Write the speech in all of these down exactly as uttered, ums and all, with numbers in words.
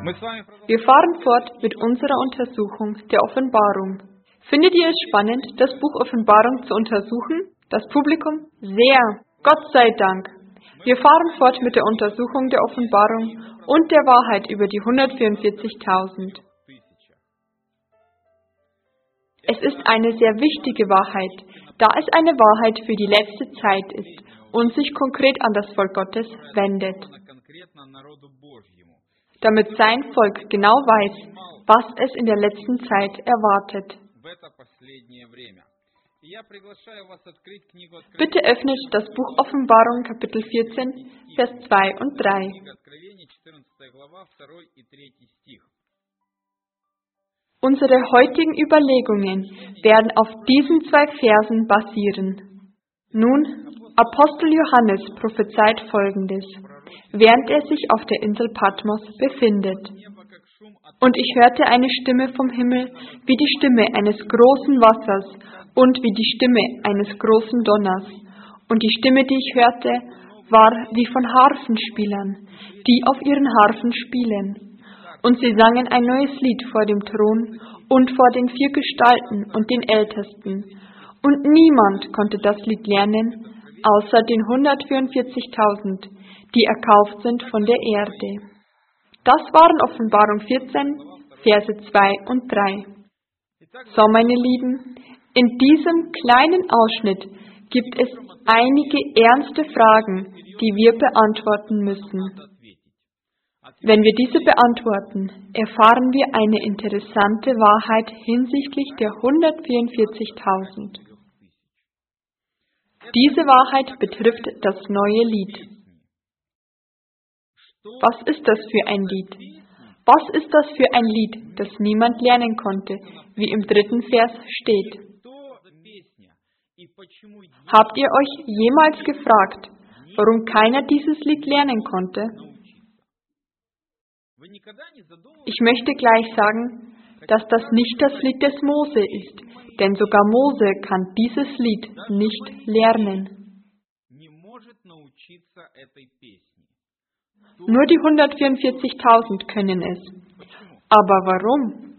Wir fahren fort mit unserer Untersuchung der Offenbarung. Findet ihr es spannend, das Buch Offenbarung zu untersuchen? Das Publikum? Sehr! Gott sei Dank! Wir fahren fort mit der Untersuchung der Offenbarung und der Wahrheit über die hundertvierundvierzigtausend. Es ist eine sehr wichtige Wahrheit, da es eine Wahrheit für die letzte Zeit ist und sich konkret an das Volk Gottes wendet, damit sein Volk genau weiß, was es in der letzten Zeit erwartet. Bitte öffnet das Buch Offenbarung, Kapitel vierzehn, Vers zwei und drei. Unsere heutigen Überlegungen werden auf diesen zwei Versen basieren. Nun, Apostel Johannes prophezeit Folgendes, während er sich auf der Insel Patmos befindet. Und ich hörte eine Stimme vom Himmel, wie die Stimme eines großen Wassers und wie die Stimme eines großen Donners. Und die Stimme, die ich hörte, war wie von Harfenspielern, die auf ihren Harfen spielen. Und sie sangen ein neues Lied vor dem Thron und vor den vier Gestalten und den Ältesten. Und niemand konnte das Lied lernen, außer den hundertvierundvierzigtausend, die erkauft sind von der Erde. Das waren Offenbarung vierzehn, Verse zwei und drei. So, meine Lieben, in diesem kleinen Ausschnitt gibt es einige ernste Fragen, die wir beantworten müssen. Wenn wir diese beantworten, erfahren wir eine interessante Wahrheit hinsichtlich der hundertvierundvierzigtausend. Diese Wahrheit betrifft das neue Lied. Was ist das für ein Lied? Was ist das für ein Lied, das niemand lernen konnte, wie im dritten Vers steht? Habt ihr euch jemals gefragt, warum keiner dieses Lied lernen konnte? Ich möchte gleich sagen, dass das nicht das Lied des Mose ist, denn sogar Mose kann dieses Lied nicht lernen. Nur die hundertvierundvierzigtausend können es. Aber warum?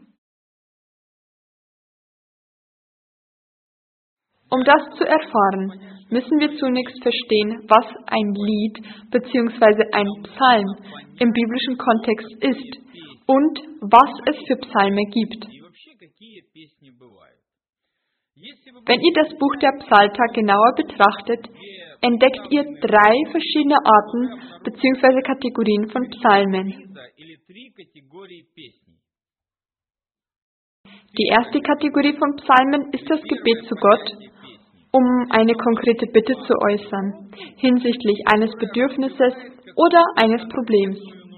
Um das zu erfahren, müssen wir zunächst verstehen, was ein Lied bzw. ein Psalm im biblischen Kontext ist und was es für Psalme gibt. Wenn ihr das Buch der Psalter genauer betrachtet, entdeckt ihr drei verschiedene Arten bzw. Kategorien von Psalmen. Die erste Kategorie von Psalmen ist das Gebet zu Gott, um eine konkrete Bitte zu äußern, hinsichtlich eines Bedürfnisses oder eines Problems.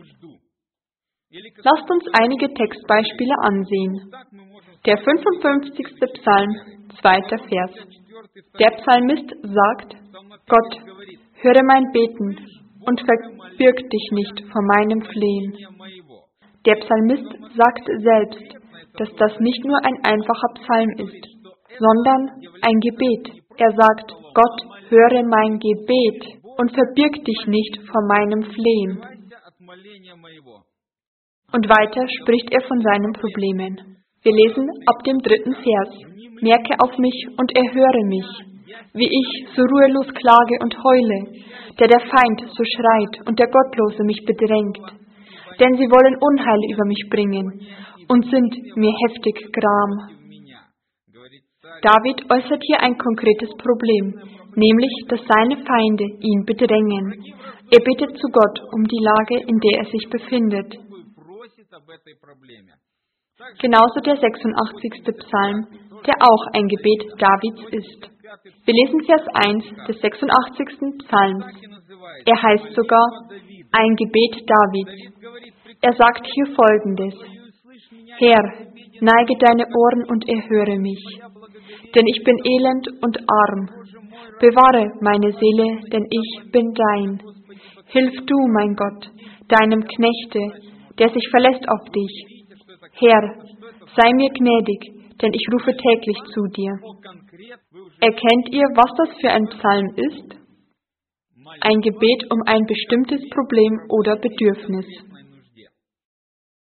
Lasst uns einige Textbeispiele ansehen. Der fünfundfünfzigste Psalm, zweiter Vers. Der Psalmist sagt, Gott, höre mein Beten und verbirg dich nicht vor meinem Flehen. Der Psalmist sagt selbst, dass das nicht nur ein einfacher Psalm ist, sondern ein Gebet. Er sagt, Gott, höre mein Gebet und verbirg dich nicht vor meinem Flehen. Und weiter spricht er von seinen Problemen. Wir lesen ab dem dritten Vers. Merke auf mich und erhöre mich, wie ich so ruhelos klage und heule, der der Feind so schreit und der Gottlose mich bedrängt. Denn sie wollen Unheil über mich bringen und sind mir heftig Gram. David äußert hier ein konkretes Problem, nämlich, dass seine Feinde ihn bedrängen. Er bittet zu Gott um die Lage, in der er sich befindet. Genauso der sechsundachtzigste Psalm, der auch ein Gebet Davids ist. Wir lesen Vers eins des sechsundachtzigsten Psalms. Er heißt sogar ein Gebet Davids. Er sagt hier Folgendes: Herr, neige deine Ohren und erhöre mich, denn ich bin elend und arm. Bewahre meine Seele, denn ich bin dein. Hilf du, mein Gott, deinem Knechte, der sich verlässt auf dich. Herr, sei mir gnädig, denn ich rufe täglich zu dir. Erkennt ihr, was das für ein Psalm ist? Ein Gebet um ein bestimmtes Problem oder Bedürfnis.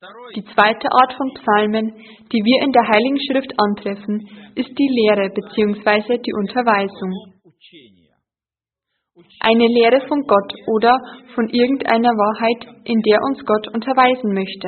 Die zweite Art von Psalmen, die wir in der Heiligen Schrift antreffen, ist die Lehre bzw. die Unterweisung. Eine Lehre von Gott oder von irgendeiner Wahrheit, in der uns Gott unterweisen möchte.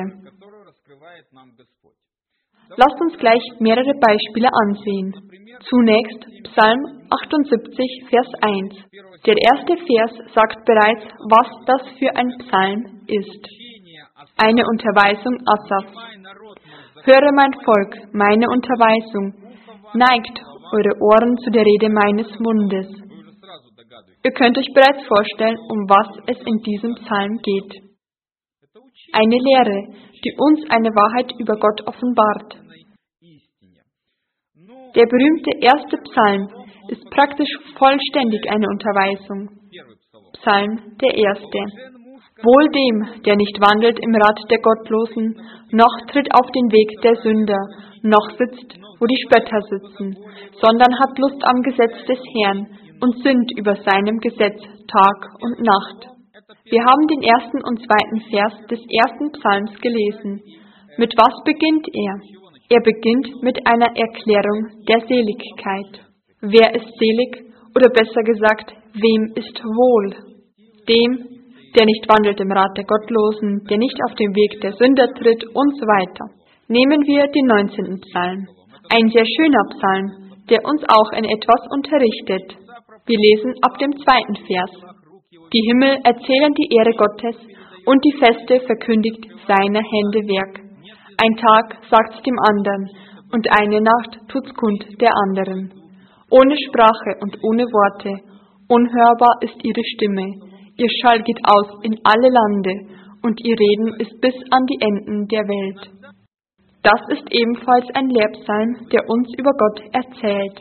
Lasst uns gleich mehrere Beispiele ansehen. Zunächst Psalm achtundsiebzig, Vers eins. Der erste Vers sagt bereits, was das für ein Psalm ist. Eine Unterweisung Asafs. Höre mein Volk, meine Unterweisung. Neigt eure Ohren zu der Rede meines Mundes. Ihr könnt euch bereits vorstellen, um was es in diesem Psalm geht. Eine Lehre, die uns eine Wahrheit über Gott offenbart. Der berühmte erste Psalm ist praktisch vollständig eine Unterweisung. Psalm der erste. Wohl dem, der nicht wandelt im Rat der Gottlosen, noch tritt auf den Weg der Sünder, noch sitzt, wo die Spötter sitzen, sondern hat Lust am Gesetz des Herrn und sinnt über seinem Gesetz Tag und Nacht. Wir haben den ersten und zweiten Vers des ersten Psalms gelesen. Mit was beginnt er? Er beginnt mit einer Erklärung der Seligkeit. Wer ist selig? Oder besser gesagt, wem ist wohl? Dem, der nicht wandelt im Rat der Gottlosen, der nicht auf den Weg der Sünder tritt und so weiter. Nehmen wir den neunzehnten Psalm. Ein sehr schöner Psalm, der uns auch in etwas unterrichtet. Wir lesen ab dem zweiten Vers. Die Himmel erzählen die Ehre Gottes und die Feste verkündigt seiner Hände Werk. Ein Tag sagt's dem anderen und eine Nacht tut's kund der anderen. Ohne Sprache und ohne Worte, unhörbar ist ihre Stimme. Ihr Schall geht aus in alle Lande und ihr Reden ist bis an die Enden der Welt. Das ist ebenfalls ein Lehrpsalm, der uns über Gott erzählt.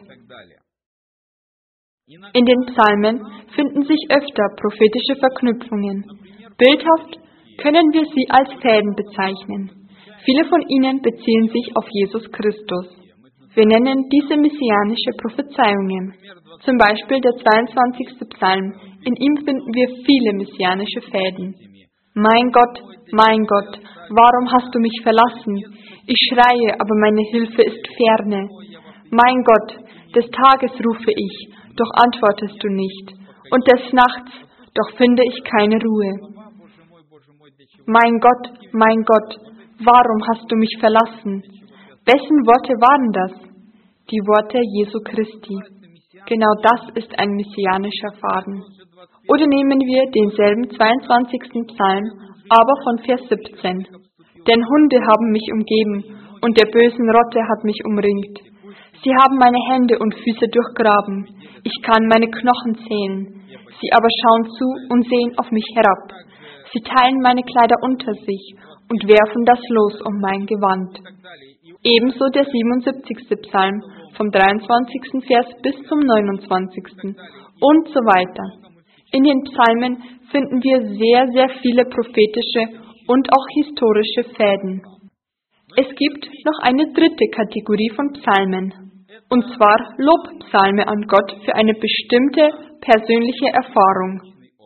In den Psalmen finden sich öfter prophetische Verknüpfungen. Bildhaft können wir sie als Fäden bezeichnen. Viele von ihnen beziehen sich auf Jesus Christus. Wir nennen diese messianische Prophezeiungen. Zum Beispiel der zweiundzwanzigste Psalm. In ihm finden wir viele messianische Fäden. Mein Gott, mein Gott, warum hast du mich verlassen? Ich schreie, aber meine Hilfe ist ferne. Mein Gott, des Tages rufe ich, doch antwortest du nicht. Und des Nachts, doch finde ich keine Ruhe. Mein Gott, mein Gott, warum hast du mich verlassen? Wessen Worte waren das? Die Worte Jesu Christi. Genau das ist ein messianischer Faden. Oder nehmen wir denselben zweiundzwanzigsten Psalm, aber von Vers siebzehn. Denn Hunde haben mich umgeben und der bösen Rotte hat mich umringt. Sie haben meine Hände und Füße durchgraben. Ich kann meine Knochen zählen. Sie aber schauen zu und sehen auf mich herab. Sie teilen meine Kleider unter sich und werfen das Los um mein Gewand. Ebenso der siebenundsiebzigste Psalm vom dreiundzwanzigsten Vers bis zum neunundzwanzigsten und so weiter. In den Psalmen finden wir sehr, sehr viele prophetische und auch historische Fäden. Es gibt noch eine dritte Kategorie von Psalmen, und zwar Lobpsalme an Gott für eine bestimmte persönliche Erfahrung.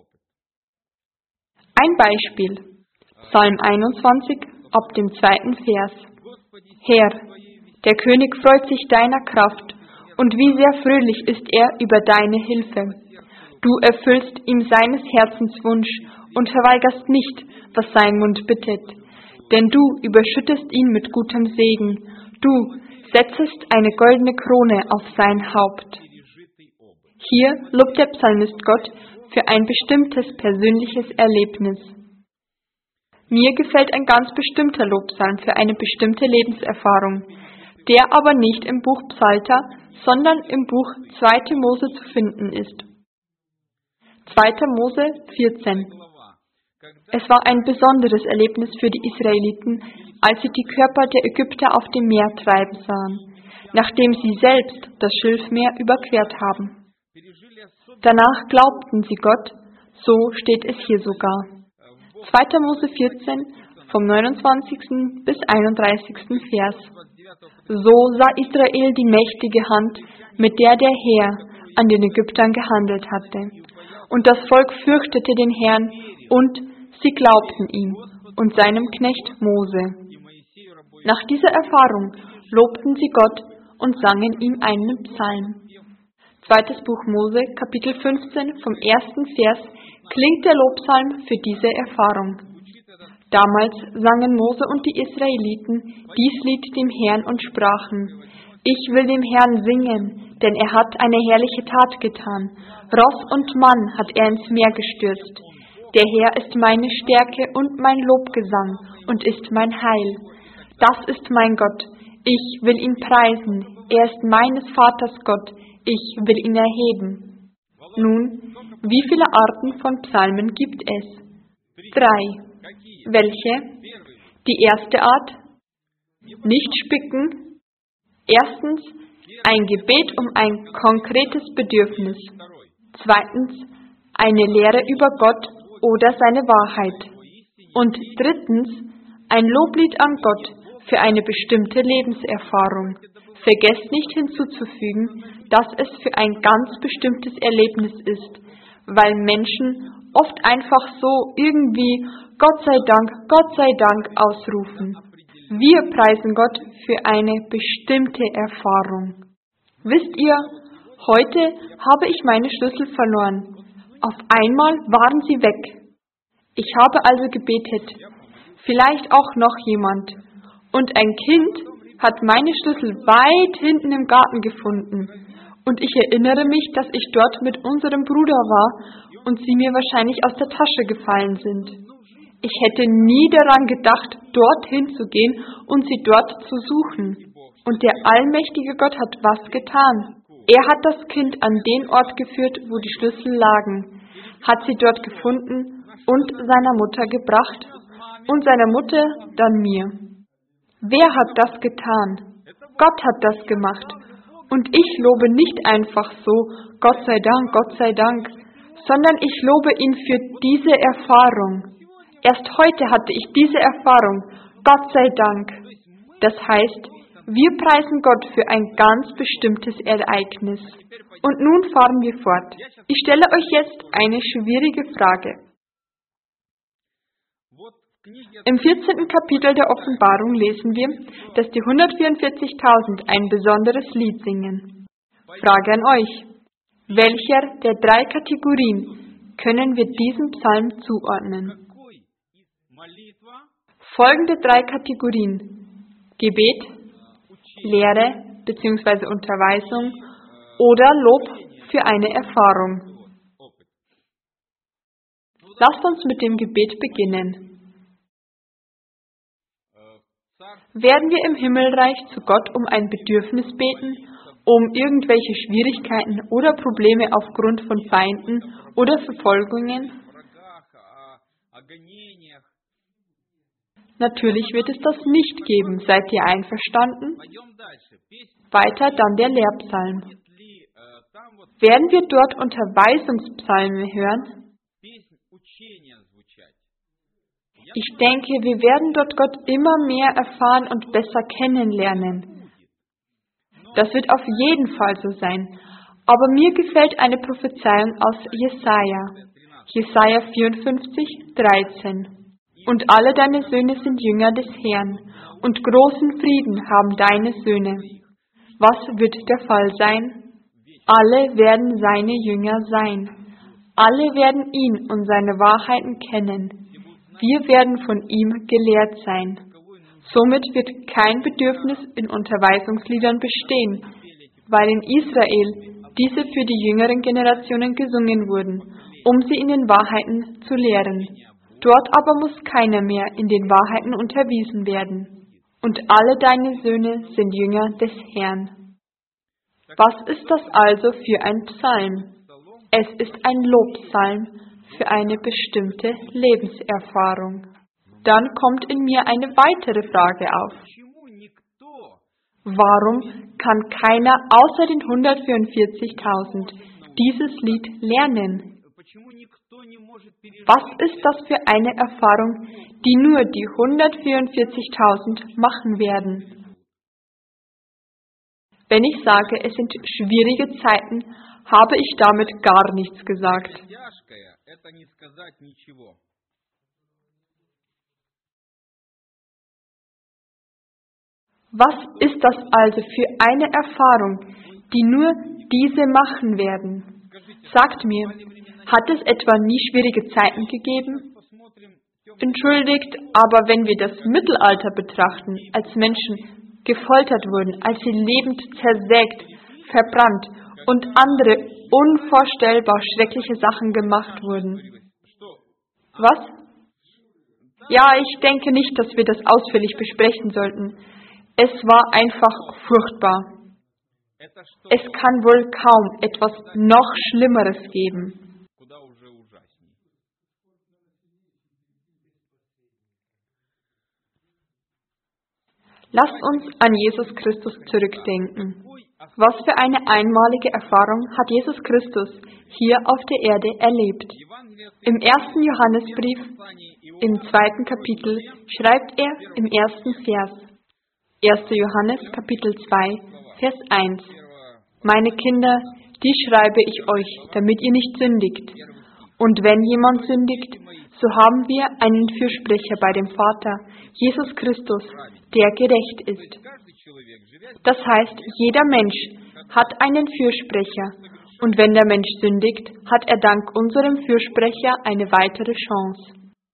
Ein Beispiel, Psalm einundzwanzig ab dem zweiten Vers. Herr, der König freut sich deiner Kraft, und wie sehr fröhlich ist er über deine Hilfe. Du erfüllst ihm seines Herzens Wunsch und verweigerst nicht, was sein Mund bittet. Denn du überschüttest ihn mit gutem Segen. Du setzest eine goldene Krone auf sein Haupt. Hier lobt der Psalmist Gott für ein bestimmtes persönliches Erlebnis. Mir gefällt ein ganz bestimmter Lobpsalm für eine bestimmte Lebenserfahrung, der aber nicht im Buch Psalter, sondern im Buch zweiter Mose zu finden ist. zweiter Mose vierzehn. Es war ein besonderes Erlebnis für die Israeliten, als sie die Körper der Ägypter auf dem Meer treiben sahen, nachdem sie selbst das Schilfmeer überquert haben. Danach glaubten sie Gott, so steht es hier sogar. zweiter Mose vierzehn, vom neunundzwanzigsten bis einunddreißigsten Vers. So sah Israel die mächtige Hand, mit der der Herr an den Ägyptern gehandelt hatte. Und das Volk fürchtete den Herrn und sie glaubten ihm und seinem Knecht Mose. Nach dieser Erfahrung lobten sie Gott und sangen ihm einen Psalm. Zweites Buch Mose, Kapitel fünfzehn, vom ersten Vers, klingt der Lobpsalm für diese Erfahrung. Damals sangen Mose und die Israeliten dies Lied dem Herrn und sprachen: Ich will dem Herrn singen, denn er hat eine herrliche Tat getan. Ross und Mann hat er ins Meer gestürzt. Der Herr ist meine Stärke und mein Lobgesang und ist mein Heil. Das ist mein Gott. Ich will ihn preisen. Er ist meines Vaters Gott. Ich will ihn erheben. Nun, wie viele Arten von Psalmen gibt es? Drei. Welche? Die erste Art: Nicht spicken. Erstens, ein Gebet um ein konkretes Bedürfnis. Zweitens, eine Lehre über Gott oder seine Wahrheit. Und drittens, ein Loblied an Gott für eine bestimmte Lebenserfahrung. Vergesst nicht hinzuzufügen, dass es für ein ganz bestimmtes Erlebnis ist, weil Menschen oft einfach so irgendwie Gott sei Dank, Gott sei Dank ausrufen. Wir preisen Gott für eine bestimmte Erfahrung. Wisst ihr, heute habe ich meine Schlüssel verloren. Auf einmal waren sie weg. Ich habe also gebetet. Vielleicht auch noch jemand. Und ein Kind hat meine Schlüssel weit hinten im Garten gefunden. Und ich erinnere mich, dass ich dort mit unserem Bruder war und sie mir wahrscheinlich aus der Tasche gefallen sind. Ich hätte nie daran gedacht, dorthin zu gehen und sie dort zu suchen. Und der allmächtige Gott hat was getan. Er hat das Kind an den Ort geführt, wo die Schlüssel lagen, hat sie dort gefunden und seiner Mutter gebracht und seiner Mutter dann mir. Wer hat das getan? Gott hat das gemacht. Und ich lobe nicht einfach so, Gott sei Dank, Gott sei Dank, sondern ich lobe ihn für diese Erfahrung. Erst heute hatte ich diese Erfahrung, Gott sei Dank. Das heißt, wir preisen Gott für ein ganz bestimmtes Ereignis. Und nun fahren wir fort. Ich stelle euch jetzt eine schwierige Frage. Im vierzehnten Kapitel der Offenbarung lesen wir, dass die hundertvierundvierzigtausend ein besonderes Lied singen. Frage an euch: Welcher der drei Kategorien können wir diesem Psalm zuordnen? Folgende drei Kategorien: Gebet, Lehre bzw. Unterweisung oder Lob für eine Erfahrung. Lasst uns mit dem Gebet beginnen. Werden wir im Himmelreich zu Gott um ein Bedürfnis beten, um irgendwelche Schwierigkeiten oder Probleme aufgrund von Feinden oder Verfolgungen? Natürlich wird es das nicht geben. Seid ihr einverstanden? Weiter dann der Lehrpsalm. Werden wir dort Unterweisungspsalme hören? Ich denke, wir werden dort Gott immer mehr erfahren und besser kennenlernen. Das wird auf jeden Fall so sein. Aber mir gefällt eine Prophezeiung aus Jesaja. Jesaja vierundfünfzig, dreizehn. Und alle deine Söhne sind Jünger des Herrn, und großen Frieden haben deine Söhne. Was wird der Fall sein? Alle werden seine Jünger sein. Alle werden ihn und seine Wahrheiten kennen. Wir werden von ihm gelehrt sein. Somit wird kein Bedürfnis in Unterweisungsliedern bestehen, weil in Israel diese für die jüngeren Generationen gesungen wurden, um sie in den Wahrheiten zu lehren. Dort aber muss keiner mehr in den Wahrheiten unterwiesen werden. Und alle deine Söhne sind Jünger des Herrn. Was ist das also für ein Psalm? Es ist ein Lobpsalm für eine bestimmte Lebenserfahrung. Dann kommt in mir eine weitere Frage auf. Warum kann keiner außer den hundertvierundvierzigtausend dieses Lied lernen? Was ist das für eine Erfahrung, die nur die hundertvierundvierzigtausend machen werden? Wenn ich sage, es sind schwierige Zeiten, habe ich damit gar nichts gesagt. Was ist das also für eine Erfahrung, die nur diese machen werden? Sagt mir, hat es etwa nie schwierige Zeiten gegeben? Entschuldigt, aber wenn wir das Mittelalter betrachten, als Menschen gefoltert wurden, als sie lebend zersägt, verbrannt und andere unvorstellbar schreckliche Sachen gemacht wurden. Was? Ja, ich denke nicht, dass wir das ausführlich besprechen sollten. Es war einfach furchtbar. Es kann wohl kaum etwas noch Schlimmeres geben. Lasst uns an Jesus Christus zurückdenken. Was für eine einmalige Erfahrung hat Jesus Christus hier auf der Erde erlebt? Im ersten Johannesbrief, im zweiten Kapitel, schreibt er im ersten Vers, erster Johannes, Kapitel zwei, Vers eins. Meine Kinder, die schreibe ich euch, damit ihr nicht sündigt. Und wenn jemand sündigt, so haben wir einen Fürsprecher bei dem Vater, Jesus Christus, der gerecht ist. Das heißt, jeder Mensch hat einen Fürsprecher, und wenn der Mensch sündigt, hat er dank unserem Fürsprecher eine weitere Chance.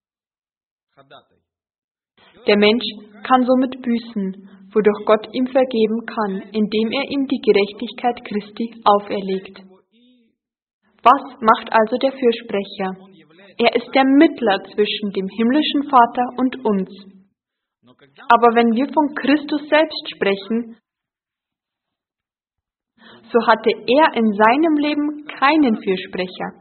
Der Mensch kann somit büßen, wodurch Gott ihm vergeben kann, indem er ihm die Gerechtigkeit Christi auferlegt. Was macht also der Fürsprecher? Er ist der Mittler zwischen dem himmlischen Vater und uns. Aber wenn wir von Christus selbst sprechen, so hatte er in seinem Leben keinen Fürsprecher.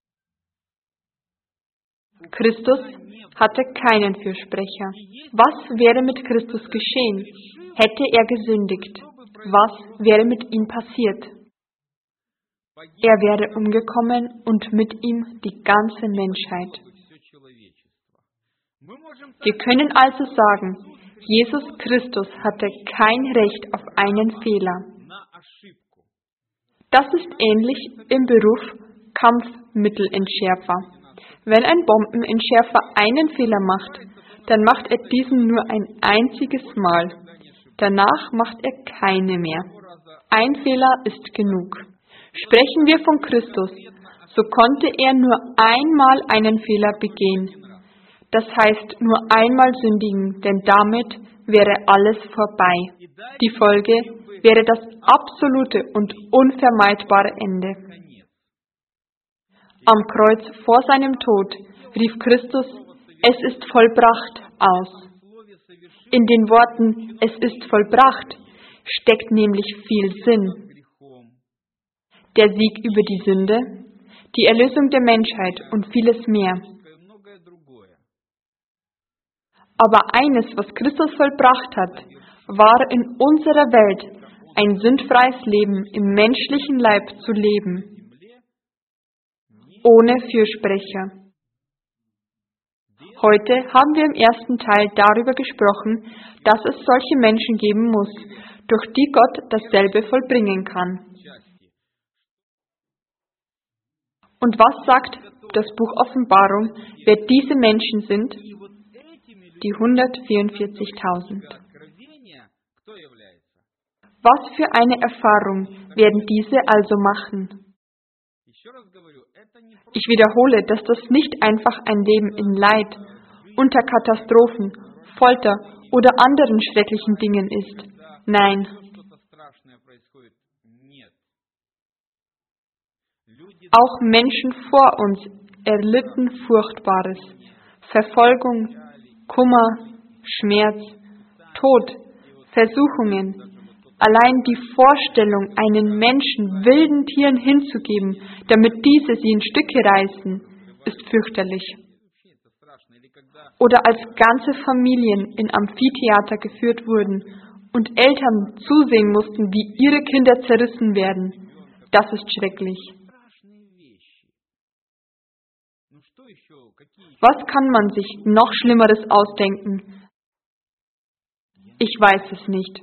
Christus hatte keinen Fürsprecher. Was wäre mit Christus geschehen? Hätte er gesündigt? Was wäre mit ihm passiert? Er wäre umgekommen und mit ihm die ganze Menschheit. Wir können also sagen, Jesus Christus hatte kein Recht auf einen Fehler. Das ist ähnlich im Beruf Kampfmittelentschärfer. Wenn ein Bombenentschärfer einen Fehler macht, dann macht er diesen nur ein einziges Mal. Danach macht er keine mehr. Ein Fehler ist genug. Sprechen wir von Christus, so konnte er nur einmal einen Fehler begehen. Das heißt nur einmal sündigen, denn damit wäre alles vorbei. Die Folge wäre das absolute und unvermeidbare Ende. Am Kreuz vor seinem Tod rief Christus, es ist vollbracht, aus. In den Worten, es ist vollbracht, steckt nämlich viel Sinn. Der Sieg über die Sünde, die Erlösung der Menschheit und vieles mehr. Aber eines, was Christus vollbracht hat, war in unserer Welt ein sündfreies Leben im menschlichen Leib zu leben, ohne Fürsprecher. Heute haben wir im ersten Teil darüber gesprochen, dass es solche Menschen geben muss, durch die Gott dasselbe vollbringen kann. Und was sagt das Buch Offenbarung, wer diese Menschen sind? Die hundertvierundvierzigtausend. Was für eine Erfahrung werden diese also machen? Ich wiederhole, dass das nicht einfach ein Leben in Leid, unter Katastrophen, Folter oder anderen schrecklichen Dingen ist. Nein. Auch Menschen vor uns erlitten Furchtbares. Verfolgung, Kummer, Schmerz, Tod, Versuchungen. Allein die Vorstellung, einen Menschen wilden Tieren hinzugeben, damit diese sie in Stücke reißen, ist fürchterlich. Oder als ganze Familien in Amphitheater geführt wurden und Eltern zusehen mussten, wie ihre Kinder zerrissen werden. Das ist schrecklich. Was kann man sich noch Schlimmeres ausdenken? Ich weiß es nicht.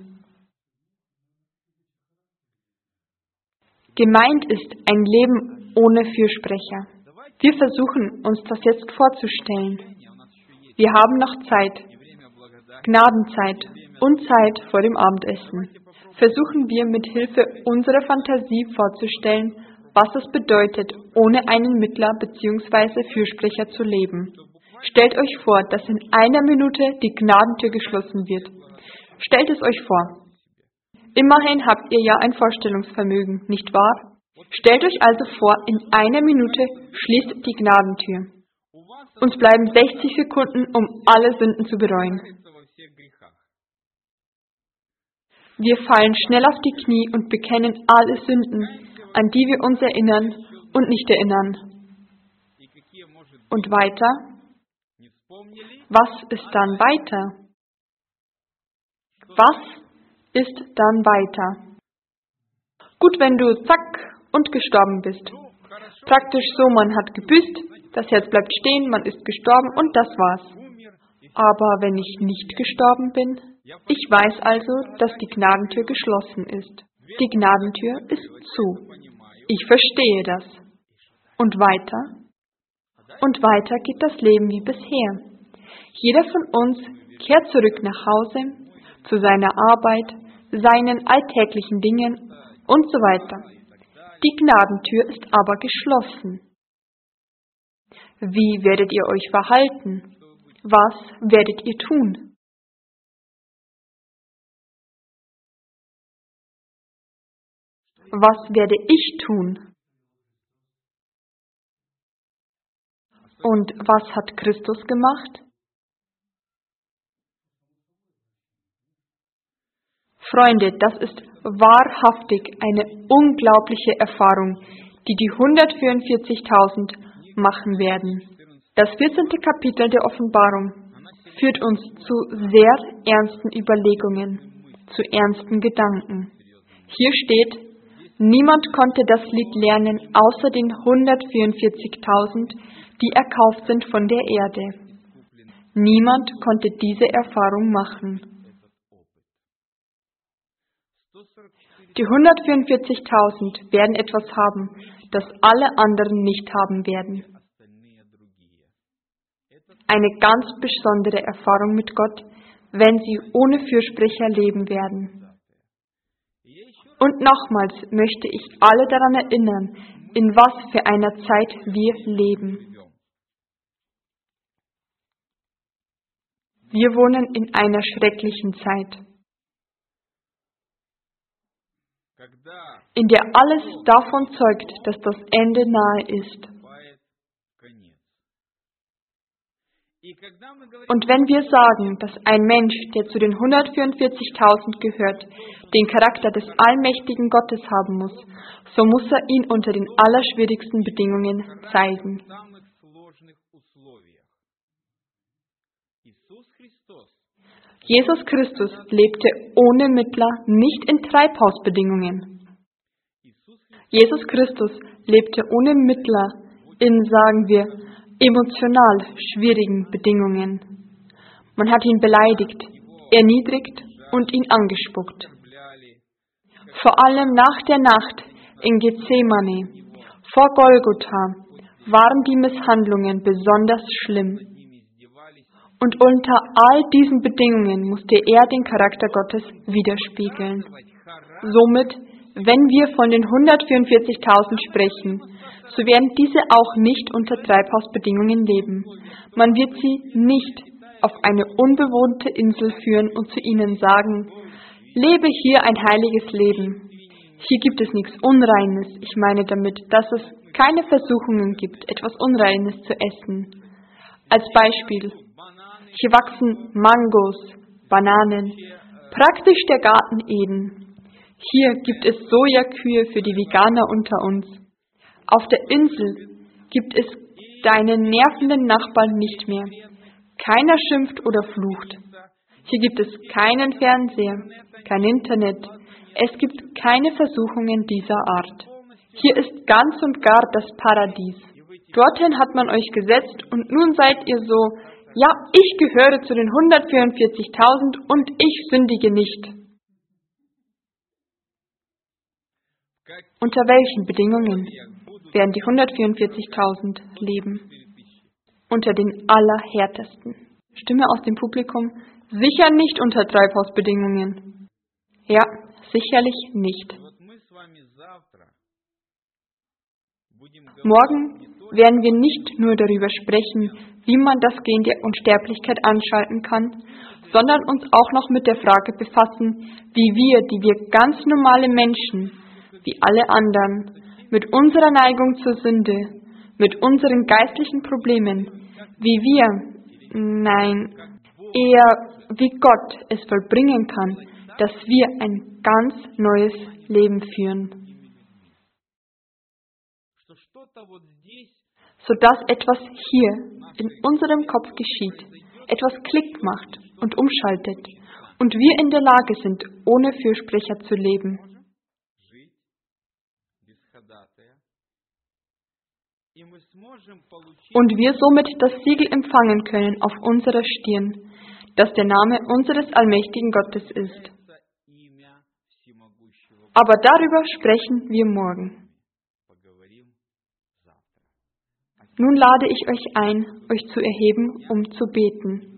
Gemeint ist ein Leben ohne Fürsprecher. Wir versuchen uns das jetzt vorzustellen. Wir haben noch Zeit, Gnadenzeit, und Zeit vor dem Abendessen versuchen wir mit Hilfe unserer Fantasie vorzustellen, was es bedeutet, ohne einen Mittler bzw. Fürsprecher zu leben. Stellt euch vor, dass in einer Minute die Gnadentür geschlossen wird. Stellt es euch vor. Immerhin habt ihr ja ein Vorstellungsvermögen, nicht wahr? Stellt euch also vor, in einer Minute schließt die Gnadentür. Uns bleiben sechzig Sekunden, um alle Sünden zu bereuen. Wir fallen schnell auf die Knie und bekennen alle Sünden, an die wir uns erinnern und nicht erinnern. Und weiter? Was ist dann weiter? Was ist dann weiter? Gut, wenn du zack und gestorben bist. Praktisch so, man hat gebüßt, das Herz bleibt stehen, man ist gestorben und das war's. Aber wenn ich nicht gestorben bin, ich weiß also, dass die Gnadentür geschlossen ist. Die Gnadentür ist zu. Ich verstehe das. Und weiter? Und weiter geht das Leben wie bisher. Jeder von uns kehrt zurück nach Hause, zu seiner Arbeit, seinen alltäglichen Dingen und so weiter. Die Gnadentür ist aber geschlossen. Wie werdet ihr euch verhalten? Was werdet ihr tun? Was werde ich tun? Und was hat Christus gemacht? Freunde, das ist wahrhaftig eine unglaubliche Erfahrung, die die hundertvierundvierzigtausend machen werden. Das vierzehnte Kapitel der Offenbarung führt uns zu sehr ernsten Überlegungen, zu ernsten Gedanken. Hier steht, niemand konnte das Lied lernen, außer den hundertvierundvierzigtausend, die erkauft sind von der Erde. Niemand konnte diese Erfahrung machen. Die hundertvierundvierzigtausend werden etwas haben, das alle anderen nicht haben werden. Eine ganz besondere Erfahrung mit Gott, wenn sie ohne Fürsprecher leben werden. Und nochmals möchte ich alle daran erinnern, in was für einer Zeit wir leben. Wir wohnen in einer schrecklichen Zeit, in der alles davon zeugt, dass das Ende nahe ist. Und wenn wir sagen, dass ein Mensch, der zu den hundertvierundvierzigtausend gehört, den Charakter des allmächtigen Gottes haben muss, so muss er ihn unter den allerschwierigsten Bedingungen zeigen. Jesus Christus lebte ohne Mittler, nicht in Treibhausbedingungen. Jesus Christus lebte ohne Mittler in, sagen wir, emotional schwierigen Bedingungen. Man hat ihn beleidigt, erniedrigt und ihn angespuckt. Vor allem nach der Nacht in Gethsemane, vor Golgotha, waren die Misshandlungen besonders schlimm. Und unter all diesen Bedingungen musste er den Charakter Gottes widerspiegeln. Somit, wenn wir von den hundertvierundvierzigtausend sprechen, so werden diese auch nicht unter Treibhausbedingungen leben. Man wird sie nicht auf eine unbewohnte Insel führen und zu ihnen sagen, lebe hier ein heiliges Leben. Hier gibt es nichts Unreines. Ich meine damit, dass es keine Versuchungen gibt, etwas Unreines zu essen. Als Beispiel, hier wachsen Mangos, Bananen, praktisch der Garten Eden. Hier gibt es Sojakühe für die Veganer unter uns. Auf der Insel gibt es deinen nervenden Nachbarn nicht mehr. Keiner schimpft oder flucht. Hier gibt es keinen Fernseher, kein Internet. Es gibt keine Versuchungen dieser Art. Hier ist ganz und gar das Paradies. Dorthin hat man euch gesetzt und nun seid ihr so, ja, ich gehöre zu den hundertvierundvierzigtausend und ich sündige nicht. Unter welchen Bedingungen werden die hundertvierundvierzigtausend leben? Unter den allerhärtesten. Stimme aus dem Publikum, Sicher nicht unter Treibhausbedingungen. Ja, sicherlich nicht. Morgen werden wir nicht nur darüber sprechen, wie man das Gen der Unsterblichkeit anschalten kann, sondern uns auch noch mit der Frage befassen, wie wir, die wir ganz normale Menschen, wie alle anderen, mit unserer Neigung zur Sünde, mit unseren geistlichen Problemen, wie wir, nein, eher wie Gott es vollbringen kann, dass wir ein ganz neues Leben führen. Sodass etwas hier in unserem Kopf geschieht, etwas Klick macht und umschaltet und wir in der Lage sind, ohne Fürsprecher zu leben. Und wir somit das Siegel empfangen können auf unserer Stirn, das der Name unseres allmächtigen Gottes ist. Aber darüber sprechen wir morgen. Nun lade ich euch ein, euch zu erheben, um zu beten.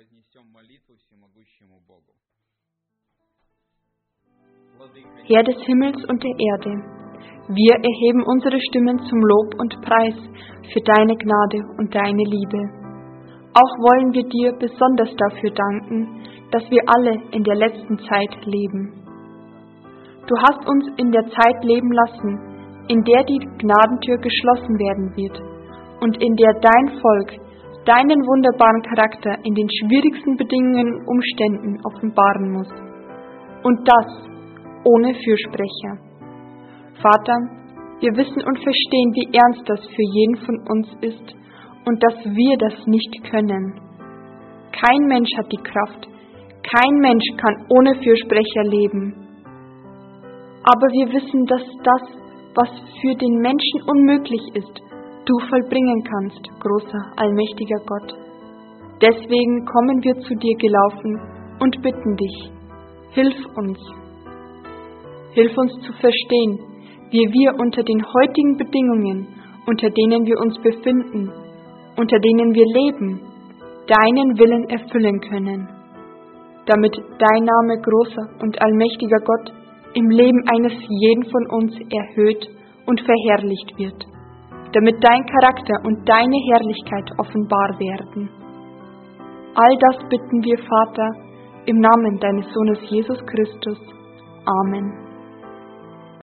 Herr des Himmels und der Erde, wir erheben unsere Stimmen zum Lob und Preis für deine Gnade und deine Liebe. Auch wollen wir dir besonders dafür danken, dass wir alle in der letzten Zeit leben. Du hast uns in der Zeit leben lassen, in der die Gnadentür geschlossen werden wird und in der dein Volk deinen wunderbaren Charakter in den schwierigsten Bedingungen und Umständen offenbaren muss. Und das ohne Fürsprecher. Vater, wir wissen und verstehen, wie ernst das für jeden von uns ist und dass wir das nicht können. Kein Mensch hat die Kraft, kein Mensch kann ohne Fürsprecher leben. Aber wir wissen, dass das, was für den Menschen unmöglich ist, du vollbringen kannst, großer, allmächtiger Gott. Deswegen kommen wir zu dir gelaufen und bitten dich, hilf uns. Hilf uns zu verstehen, wie wir unter den heutigen Bedingungen, unter denen wir uns befinden, unter denen wir leben, deinen Willen erfüllen können, damit dein Name, großer und allmächtiger Gott, im Leben eines jeden von uns erhöht und verherrlicht wird, damit dein Charakter und deine Herrlichkeit offenbar werden. All das bitten wir, Vater, im Namen deines Sohnes Jesus Christus. Amen.